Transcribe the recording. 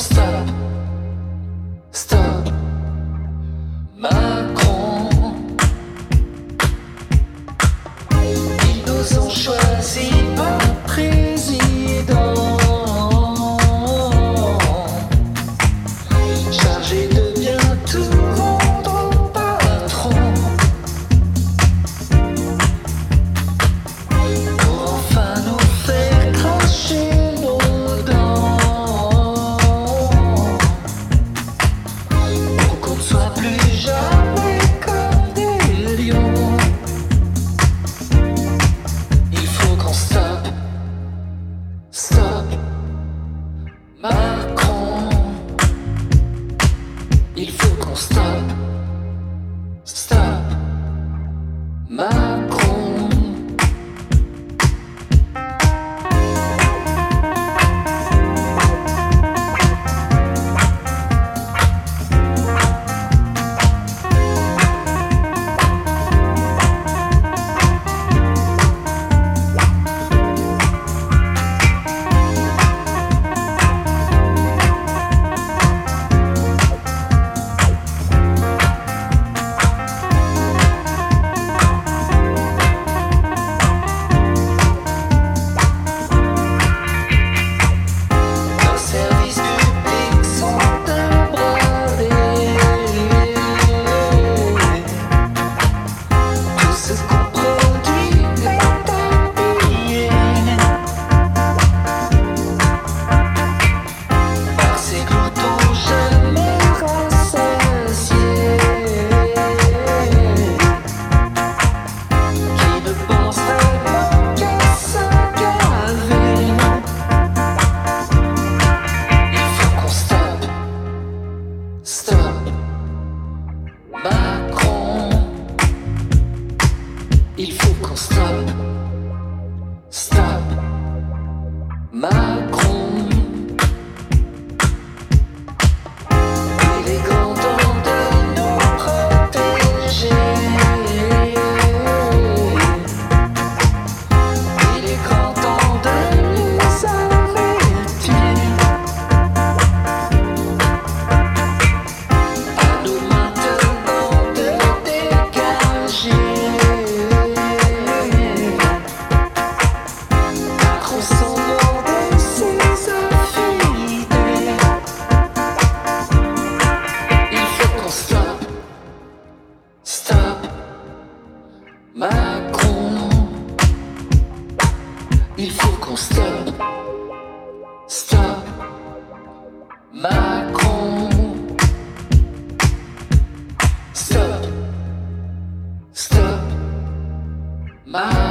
stop, stop. Macron, ils nous ont choisi comme président, chargé de bien tout rendre au patron, pour enfin nous faire cracher nos dents, pour qu'on ne soit plus jamais comme des lions. Il faut qu'on stop, stop, Macron. Il faut qu'on stop, stop, Macron. Stop, Macron. Il faut qu'on stop, stop, Macron. Il est grand temps de nous protéger. Il est grand temps de nous arrêter. Stop, Macron. Il faut qu'on stop, stop, Macron. Stop, stop, Macron.